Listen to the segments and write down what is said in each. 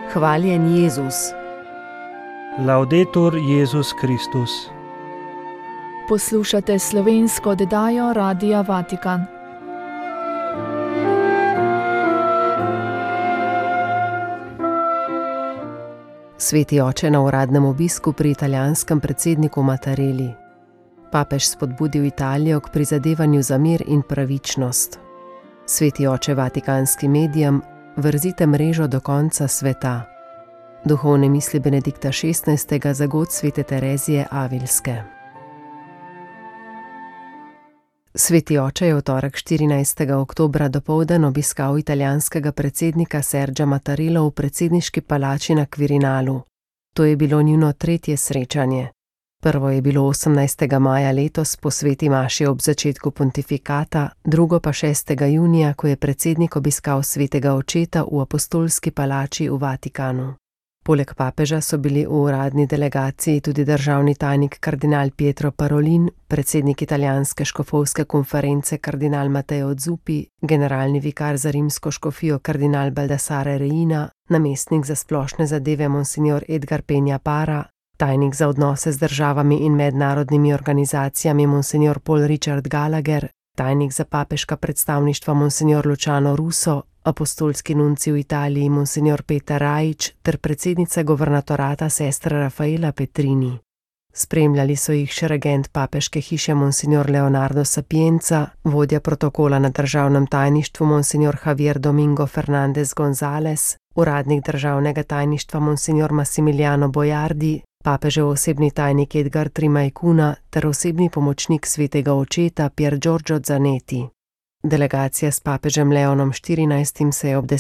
Hvaljen Jezus. Laudetur Jezus Kristus. Poslušate slovensko oddajo Radia Vatikan. Sveti oče na uradnem obisku pri italijanskem predsedniku Mattarelli. Papež spodbudil Italijo k prizadevanju za mir in pravičnost. Sveti oče vatikanskim medijem: vrzite mrežo do konca sveta. Duhovne misli Benedikta XVI. Za god svete Terezije Avilske. Sveti oče je v torek 14. oktobra dopoldan obiskal italijanskega predsednika Sergia Mattarella v predsedniški palači na Quirinalu. To je bilo njuno tretje srečanje. Prvo je bilo 18. maja letos po sveti maši ob začetku pontifikata, drugo pa 6. junija, ko je predsednik obiskal svetega očeta v apostolski palači v Vatikanu. Poleg papeža so bili v uradni delegaciji tudi državni tajnik kardinal Pietro Parolin, predsednik italijanske škofovske konference kardinal Matteo Zuppi, generalni vikar za rimsko škofijo kardinal Baldassare Reina, namestnik za splošne zadeve monsignor Edgar Peña Para, tajnik za odnose z državami in mednarodnimi organizacijami monsignor Paul Richard Gallagher, tajnik za papeška predstavništva monsignor Luciano Russo, apostolski nuncij v Italiji monsignor Peter Rajić ter predsednica governatorata sestra Rafaela Petrini. Spremljali so jih še regent papeške hiše monsignor Leonardo Sapienza, vodja protokola na državnem tajništvu monsignor Javier Domingo Fernandez González, uradnik državnega tajništva monsignor Massimiliano Bojardi, papežev osebni tajnik Edgar Trimaicuna ter osebni pomočnik svetega očeta Pier Giorgio Zanetti. Delegacija s papežem Leonom XIV. Se je ob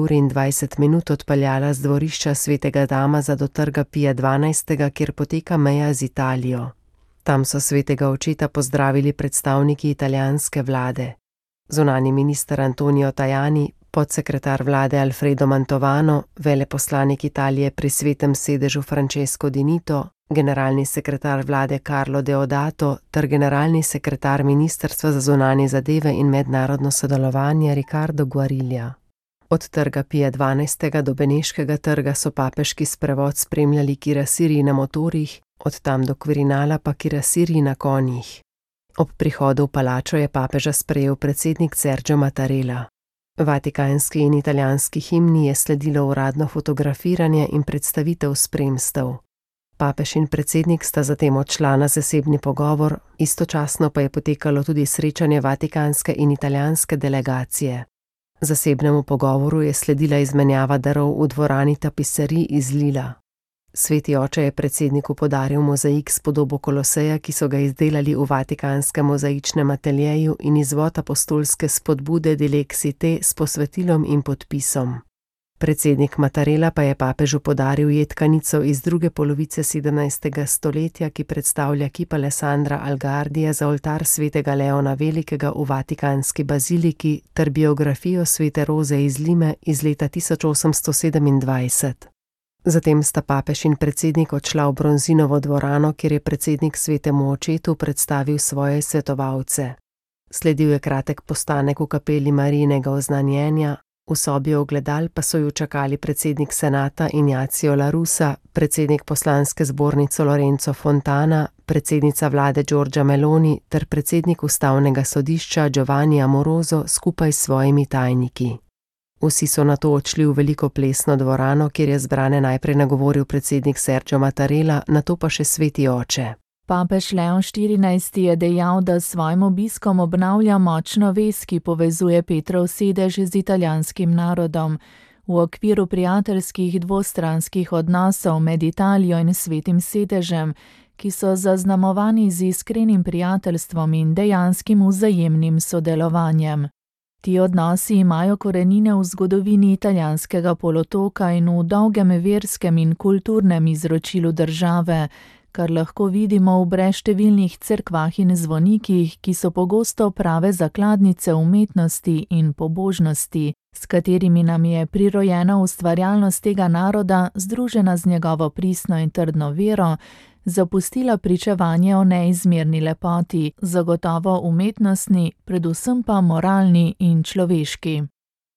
10:20 odpeljala z dvorišča svetega Damaza do trga Pija XII., kjer poteka meja z Italijo. Tam so svetega očeta pozdravili predstavniki italijanske vlade. Zunanji minister Antonio Tajani, podsekretar vlade Alfredo Mantovano, veleposlanik Italije pri svetem sedežu Francesco Dinito, generalni sekretar vlade Carlo Deodato ter generalni sekretar Ministrstva za zunanje zadeve in mednarodno sodelovanje Riccardo Guariglia. Od trga Pija XII. Do Beneškega trga so papeški sprevod spremljali kirasirji na motorjih, od tam do Quirinala pa kirasirji na konjih. Ob prihodu v palačo je papeža sprejel predsednik Sergio Mattarella. Vatikanski in italijanski himni je sledilo uradno fotografiranje in predstavitev spremstev. Papež in predsednik sta zatem odšla na zasebni pogovor, istočasno pa je potekalo tudi srečanje vatikanske in italijanske delegacije. Zasebnemu pogovoru je sledila izmenjava darov v dvorani tapiserij iz Lila. Sveti oče je predsedniku podaril mozaik s podobo Koloseja, ki so ga izdelali v vatikanskem mozaičnem ateljeju, in izvod apostolske spodbude Dilexite s posvetilom in podpisom. Predsednik Mattarella pa je papežu podaril jedkanico iz druge polovice 17. stoletja, ki predstavlja kip Alessandra Algardija za oltar svetega Leona Velikega v vatikanski baziliki ter biografijo svete Roze iz Lime iz leta 1827. Zatem sta papež in predsednik odšla v Bronzinovo dvorano, kjer je predsednik svetemu očetu predstavil svoje svetovalce. Sledil je kratek postanek v kapeli Marijinega oznanjenja, v sobi ogledal pa so ju čakali predsednik senata Ignacio La Russa, predsednik poslanske zbornice Lorenzo Fontana, predsednica vlade Giorgia Meloni ter predsednik ustavnega sodišča Giovanni Amoroso skupaj s svojimi tajniki. Vsi so nato odšli v veliko plesno dvorano, kjer je zbrane najprej nagovoril predsednik Sergio Mattarella, nato pa še sveti oče. Papež Leon XIV. Je dejal, da s svojim obiskom obnavlja močno vez, ki povezuje Petrov sedež z italijanskim narodom. V okviru prijateljskih dvostranskih odnosov med Italijo in svetim sedežem, ki so zaznamovani z iskrenim prijateljstvom in dejanskim vzajemnim sodelovanjem. Ti odnosi imajo korenine v zgodovini italijanskega polotoka in v dolgem verskem in kulturnem izročilu države, kar lahko vidimo v brezštevilnih cerkvah in zvonikih, ki so pogosto prave zakladnice umetnosti in pobožnosti, s katerimi nam je prirojena ustvarjalnost tega naroda, združena z njegovo pristno in trdno vero, zapustila pričevanje o neizmerni lepoti, zagotovo umetnostni, predvsem pa moralni in človeški.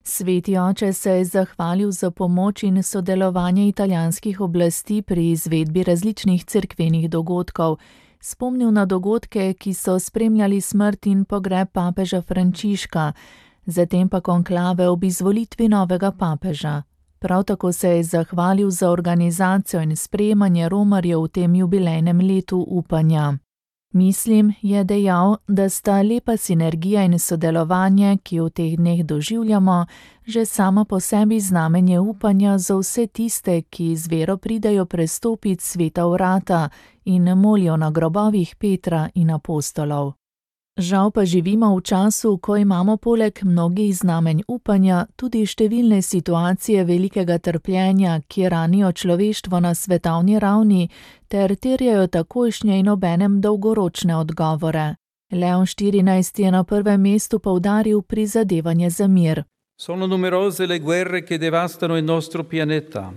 Sveti oče se je zahvalil za pomoč in sodelovanje italijanskih oblasti pri izvedbi različnih cerkvenih dogodkov, spomnil na dogodke, ki so spremljali smrt in pogreb papeža Frančiška, zatem pa konklave ob izvolitvi novega papeža. Prav tako se je zahvalil za organizacijo in sprejemanje romarjev v tem jubilejnem letu upanja. Mislim, je dejal, da sta lepa sinergija in sodelovanje, ki v teh dneh doživljamo, že sama po sebi znamenje upanja za vse tiste, ki z vero pridejo prestopiti sveta vrata in molijo na grobovih Petra in apostolov. Žal pa živimo v času, ko imamo poleg mnogih znamenj upanja tudi številne situacije velikega trpljenja, ki ranijo človeštvo na svetovni ravni ter terjajo takojšnje in obenem dolgoročne odgovore. Leon XIV je na prvem mestu poudaril prizadevanje za mir. Sono numerose le guerre che devastano il nostro pianeta.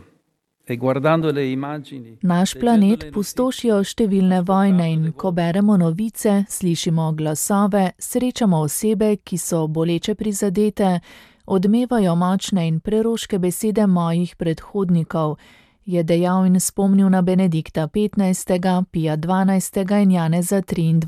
Naš planet pustošijo številne vojne in ko beremo novice, slišimo glasove, srečamo osebe, ki so boleče prizadete, odmevajo močne in preroške besede mojih predhodnikov, je dejal in spomnil na Benedikta XV., Pija XII. In Janeza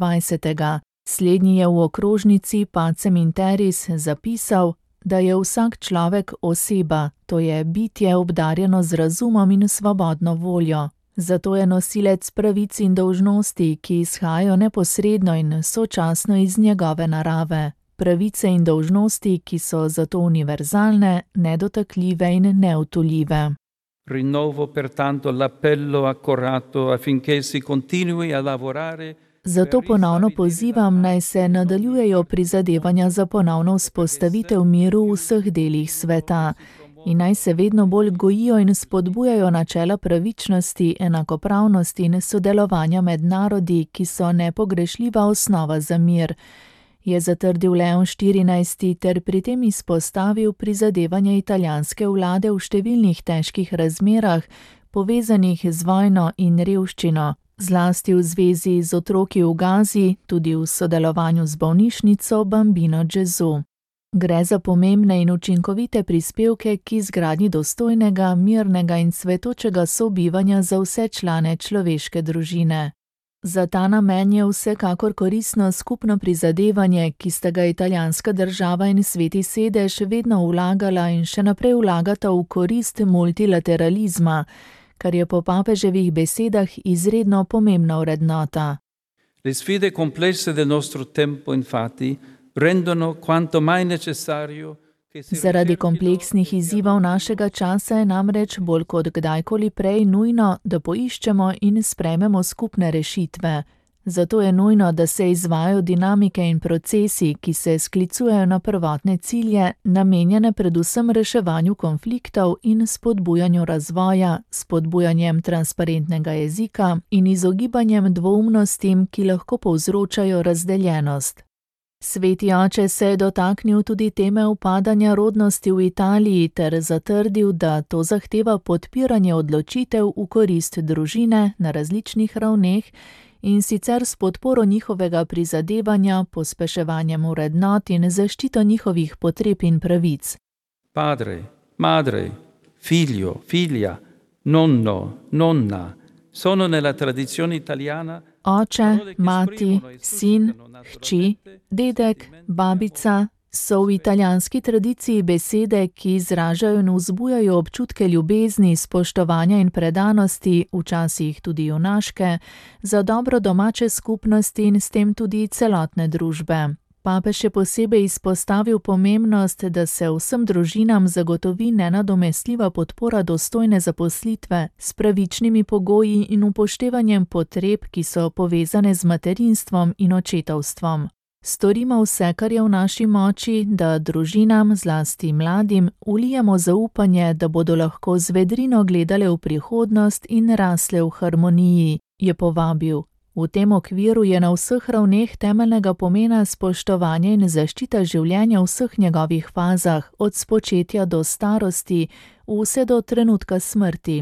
XXIII. Slednji je v okrožnici Pacem in Terris zapisal, da je vsak človek oseba, to je bitje obdarjeno z razumom in svobodno voljo. Zato je nosilec pravic in dolžnosti, ki izhajajo neposredno in sočasno iz njegove narave. Pravice in dolžnosti, ki so zato univerzalne, nedotakljive in neutoljive. Rinnovo pertanto l'appello accorato affinché si continui a lavorare. Zato ponovno pozivam, naj se nadaljujejo prizadevanja za ponovno vzpostavitev miru v vseh delih sveta in naj se vedno bolj gojijo in spodbujajo načela pravičnosti, enakopravnosti in sodelovanja med narodi, ki so nepogrešljiva osnova za mir, je zatrdil Leon XIV. Ter pri tem izpostavil prizadevanje italijanske vlade v številnih težkih razmerah, povezanih z vojno in revščino, zlasti v zvezi z otroki v Gazi, tudi v sodelovanju z bolnišnico Bambino Gesù. Gre za pomembne in učinkovite prispevke k izgradnji dostojnega, mirnega in cvetočega sobivanja za vse člane človeške družine. Za ta namen je vsekakor koristno skupno prizadevanje, ki sta ga italijanska država in Sveti sedež vedno vlagala in še naprej vlagata v korist multilateralizma, kar je po papeževih besedah izredno pomembna vrednota. Le sfide complesse del nostro tempo, infatti, rendono quanto mai necessario. Zaradi kompleksnih izzivov našega časa je namreč bolj kot kdajkoli prej nujno, da poiščemo in sprejmemo skupne rešitve. Zato je nujno, da se izvajajo dinamike in procesi, ki se sklicujejo na prvotne cilje, namenjene predvsem reševanju konfliktov in spodbujanju razvoja, spodbujanjem transparentnega jezika in izogibanjem dvoumnostim, ki lahko povzročajo razdeljenost. Sveti oče se je dotaknil tudi teme upadanja rodnosti v Italiji ter zatrdil, da to zahteva podpiranje odločitev v korist družine na različnih ravneh in sicer s podporo njihovega prizadevanja, pospeševanjem vrednot in zaščito njihovih potreb in pravic. Padre, madre, figlio, figlia, nonno, nonna, sono nella tradizione italiana. Oče, mati, sin, hči, dedek, babica so v italijanski tradiciji besede, ki izražajo in vzbujajo občutke ljubezni, spoštovanja in predanosti, včasih tudi junaške, za dobro domače skupnosti in s tem tudi celotne družbe. Papež je posebej izpostavil pomembnost, da se vsem družinam zagotovi nenadomestljiva podpora dostojne zaposlitve s pravičnimi pogoji in upoštevanjem potreb, ki so povezane z materinstvom in očetovstvom. Storimo vse, kar je v naši moči, da družinam, zlasti mladim, vlijemo zaupanje, da bodo lahko z vedrino gledale v prihodnost in rasle v harmoniji, je povabil. V tem okviru je na vseh ravneh temeljnega pomena spoštovanje in zaščita življenja v vseh njegovih fazah, od spočetja do starosti, vse do trenutka smrti.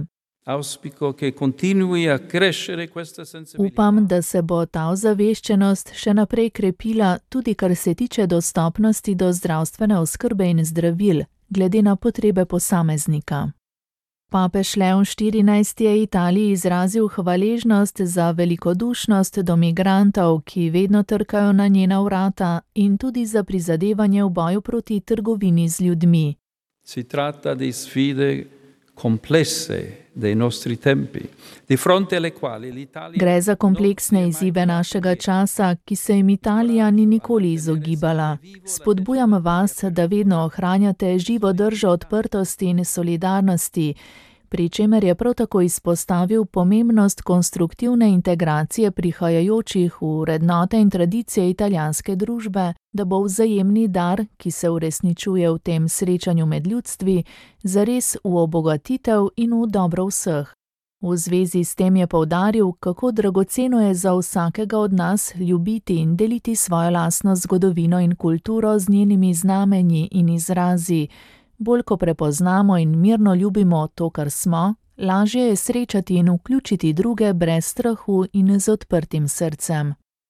Upam, da se bo ta ozaveščenost še naprej krepila, tudi kar se tiče dostopnosti do zdravstvene oskrbe in zdravil, glede na potrebe posameznika. Papež Leon XIV je Italiji izrazil hvaležnost za velikodušnost do migrantov, ki vedno trkajo na njena vrata, in tudi za prizadevanje v boju proti trgovini z ljudmi. Si tratta di sfide complesse dei nostri tempi, di fronte alle quali l'Italia... Gre za kompleksne izzive našega časa, ki se jim Italija ni nikoli izogibala. Spodbujam vas, da vedno ohranjate živo držo odprtosti in solidarnosti, pri čemer je prav tako izpostavil pomembnost konstruktivne integracije prihajajočih v vrednote in tradicije italijanske družbe, da bo vzajemni dar, ki se uresničuje v tem srečanju med ljudstvi, zares v obogatitev in v dobro vseh. V zvezi s tem je poudaril, kako dragoceno je za vsakega od nas ljubiti in deliti svojo lastno zgodovino in kulturo z njenimi znamenji in izrazi. Bolj ko prepoznamo in mirno ljubimo to, kar smo, lažje je srečati in vključiti druge brez strahu in z odprtim srcem.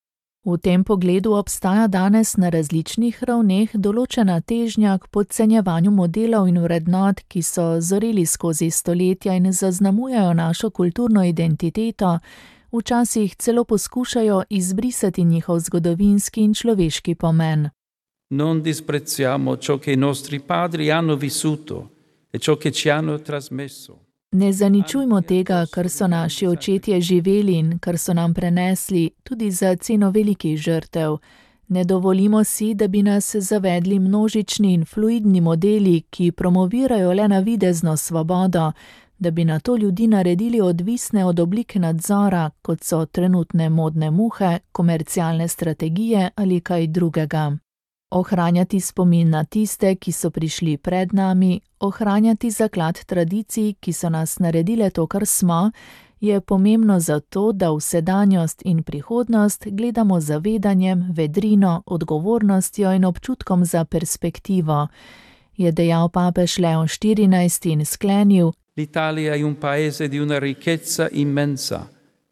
V tem pogledu obstaja danes na različnih ravneh določena težnja k podcenjevanju modelov in vrednot, ki so zoreli skozi stoletja in zaznamujejo našo kulturno identiteto, včasih celo poskušajo izbrisati njihov zgodovinski in človeški pomen. Non disprezziamo ciò che i nostri padri hanno vissuto e ciò che ci hanno trasmesso. Ne zaničujmo tega, kar so naši očetje živeli in kar so nam prenesli, tudi za ceno velikih žrtev. Ne dovolimo si, da bi nas zavedli množični in fluidni modeli, ki promovirajo le navidezno svobodo, da bi nato ljudi naredili odvisne od oblik nadzora, kot so trenutne modne muhe, komercialne strategije ali kaj drugega. Ohranjati spomin na tiste, ki so prišli pred nami, ohranjati zaklad tradicij, ki so nas naredile to, kar smo, je pomembno zato, da v sedanjost in prihodnost gledamo z zavedanjem, vedrino, odgovornostjo in občutkom za perspektivo, je dejal papež Leon XIV in sklenil: L'Italia è un paese di una ricchezza immensa.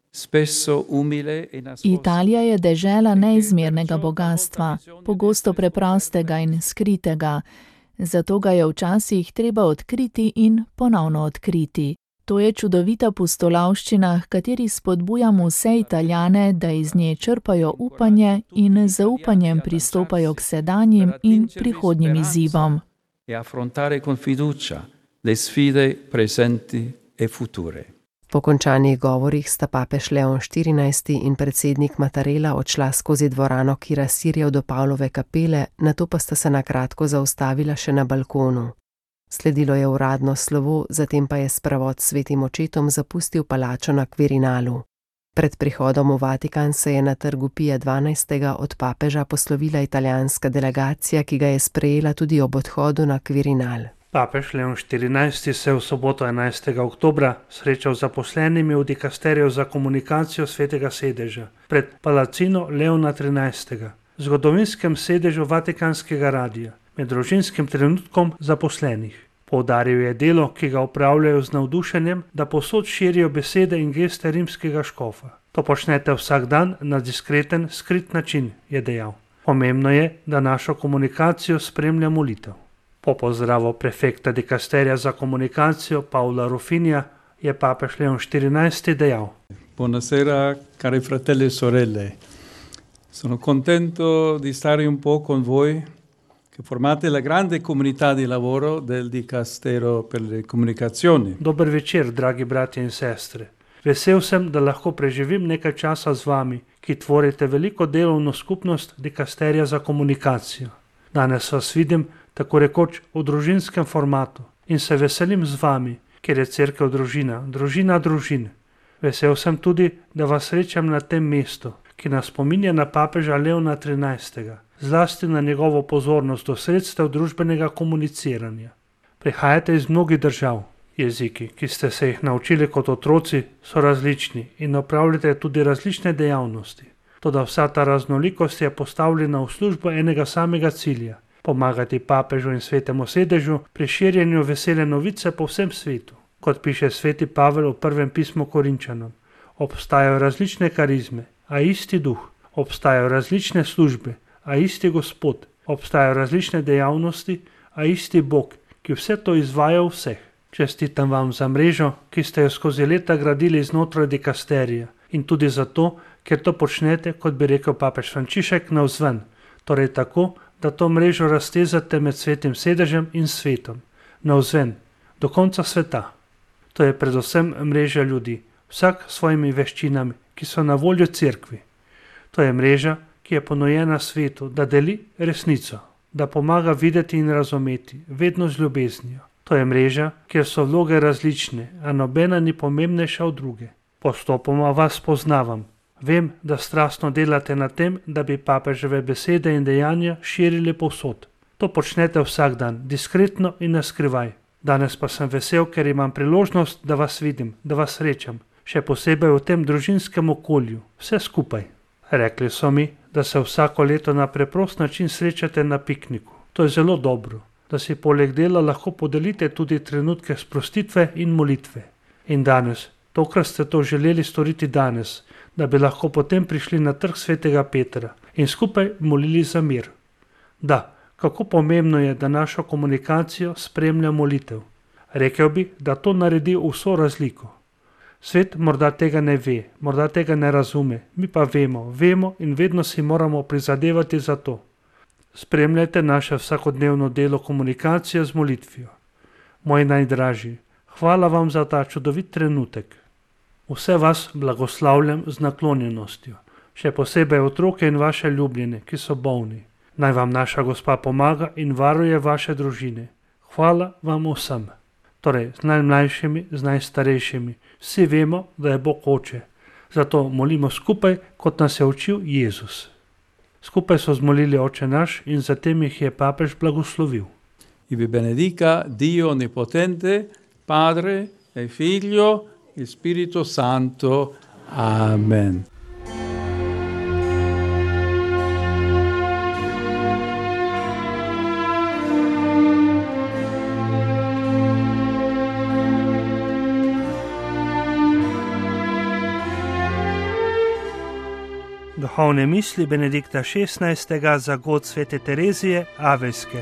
Italija je dežela neizmernega bogatstva, pogosto preprostega in skritega, zato ga je včasih treba odkriti in ponovno odkriti. To je čudovita pustolovščina, h kateri spodbujamo vse Italijane, da iz nje črpajo upanje in z zaupanjem pristopajo k sedanjim in prihodnjim izzivom. E affrontare con fiducia le sfide presenti e future. Po končanih govorih sta papež Leon XIV in predsednik Mattarella odšla skozi dvorano Kirasirjev do Pavlove kapele, nato pa sta se na kratko zaustavila še na balkonu. Sledilo je uradno slovo, zatem pa je sprevod s svetim očetom zapustil palačo na Quirinalu. Pred prihodom v Vatikan se je na trgu Pija XII. Od papeža poslovila italijanska delegacija, ki ga je sprejela tudi ob odhodu na Quirinal. Papež Leon XIV se je v soboto 11. oktobra srečal z zaposlenimi v dikasteriju za komunikacijo Svetega sedeža pred Palacino Leona XIII., zgodovinskem sedežu Vatikanskega radia, med družinskim trenutkom zaposlenih. Poudaril je delo, ki ga opravljajo z navdušenjem, da povsod širijo besede in geste rimskega škofa. To počnete vsak dan na diskreten, skrit način, je dejal. Pomembno je, da našo komunikacijo spremlja molitev. Po pozdravu prefekta dikasterija za komunikacijo Paola Rufinija je papež Leon XIV dejal: Buonasera, cari fratelli e sorelle. Sono contento di stare un po' con voi che formate la grande comunità di lavoro del Dicastero per le comunicazioni. Dober večer, dragi bratje in sestre. Vesel sem, da lahko preživim nekaj časa z vami, ki tvorite veliko delovno skupnost Dikasterija za komunikacijo. Danes vas vidim tako rekoč v družinskem formatu in se veselim z vami, ker je cerkev družina, družina družin. Vesel sem tudi, da vas srečam na tem mestu, ki nas spominja na papeža Leona XIII., zlasti na njegovo pozornost do sredstev družbenega komuniciranja. Prihajate iz mnogih držav. Jeziki, ki ste se jih naučili kot otroci, so različni in opravljate tudi različne dejavnosti. Toda vsa ta raznolikost je postavljena v službo enega samega cilja: pomagati papežu in svetemu sedežu pri širjenju vesele novice po vsem svetu. Kot piše sveti Pavel v prvem pismu Korinčanom, obstajajo različne karizme, a isti duh, obstajajo različne službe, a isti Gospod, obstajajo različne dejavnosti, a isti Bog, ki vse to izvaja v vseh. Čestitam vam za mrežo, ki ste jo skozi leta gradili znotraj dikasterija in tudi zato, ker to počnete, kot bi rekel papež Frančišek, navzven, torej tako, da to mrežo raztezate med svetim sedežem in svetom, navzven, do konca sveta. To je predvsem mreža ljudi, vsak s svojimi veščinami, ki so na voljo cerkvi. To je mreža, ki je ponujena svetu, da deli resnico, da pomaga videti in razumeti, vedno z ljubeznijo. To je mreža, kjer so vloge različne, a nobena ni pomembnejša od druge. Postopoma vas poznavam. Vem, da strastno delate na tem, da bi papeževe besede in dejanja širili povsod. To počnete vsak dan, diskretno in naskrivaj. Danes pa sem vesel, ker imam priložnost, da vas vidim, da vas srečam, še posebej v tem družinskem okolju, vse skupaj. Rekli so mi, da se vsako leto na preprost način srečate na pikniku. To je zelo dobro, da si poleg dela lahko podelite tudi trenutke sprostitve in molitve. In danes, tokrat ste to želeli storiti danes, da bi lahko potem prišli na trg svetega Petra in skupaj molili za mir. Da, kako pomembno je, da našo komunikacijo spremlja molitev. Rekel bi, da to naredi vso razliko. Svet morda tega ne ve, morda tega ne razume, mi pa vemo in vedno si moramo prizadevati za to. Spremljajte naše vsakodnevno delo komunikacije z molitvijo. Moji najdražji, hvala vam za ta čudovit trenutek. Vse vas blagoslavljam z naklonjenostjo, še posebej otroke in vaše ljubljene, ki so bolni. Naj vam naša Gospa pomaga in varuje vaše družine. Hvala vam vsem. Torej, z najmlajšimi, z najstarejšimi. Vsi vemo, da je Bog oče. Zato molimo skupaj, kot nas je učil Jezus. Skupaj so zmolili Oče naš in zatem jih je papež blagoslovil. I vi benedica Dio Onnipotente, Padre e Figlio e Spirito Santo. Amen. Duhovne misli Benedikta XVI. Za god svete Terezije Avejske.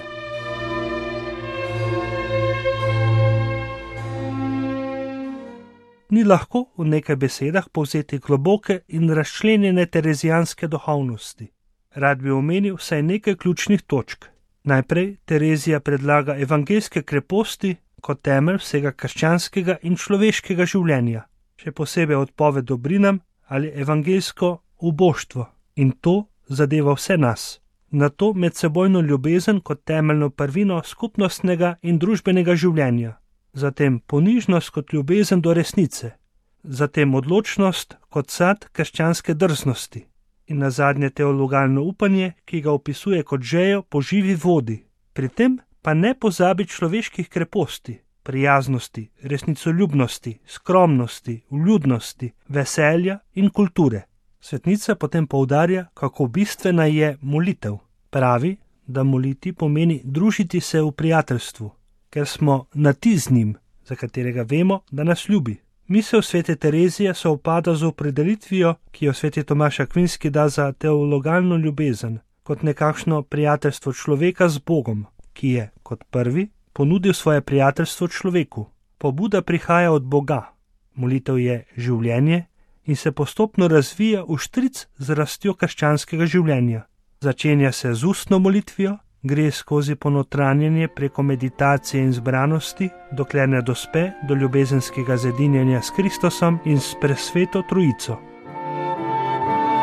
Ni lahko v nekaj besedah povzeti globoke in razčlenjene terezijanske duhovnosti. Rad bi omenil vsaj nekaj ključnih točk. Najprej Terezija predlaga evangeljske kreposti kot temelj vsega krščanskega in človeškega življenja, še posebej odpoved dobrinam ali evangeljsko uboštvo, in to zadeva vse nas. Na to medsebojno ljubezen kot temeljno prvino skupnostnega in družbenega življenja, zatem ponižnost kot ljubezen do resnice, zatem odločnost kot sad krščanske drznosti in nazadnje teologalno upanje, ki ga opisuje kot žejo po živi vodi. Pri tem pa ne pozabi človeških kreposti, prijaznosti, resnicoljubnosti, skromnosti, vljudnosti, veselja in kulture. Svetnica potem poudarja, kako bistvena je molitev. Pravi, da moliti pomeni družiti se v prijateljstvu, ker smo na ti z njim, za katerega vemo, da nas ljubi. Misel svete Terezije se upada z opredelitvijo, ki jo sveti Tomaž Akvinski da za teologalno ljubezen, kot nekakšno prijateljstvo človeka z Bogom, ki je, kot prvi, ponudil svoje prijateljstvo človeku. Pobuda prihaja od Boga. Molitev je življenje in se postopno razvija v štric z rastjo krščanskega življenja. Začenja se z ustno molitvijo, gre skozi ponotranjenje preko meditacije in zbranosti, dokler ne dospe do ljubezenskega zedinjenja s Kristusom in s presveto Trojico.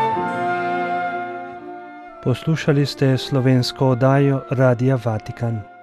Poslušali ste slovensko oddajo Radia Vatikan.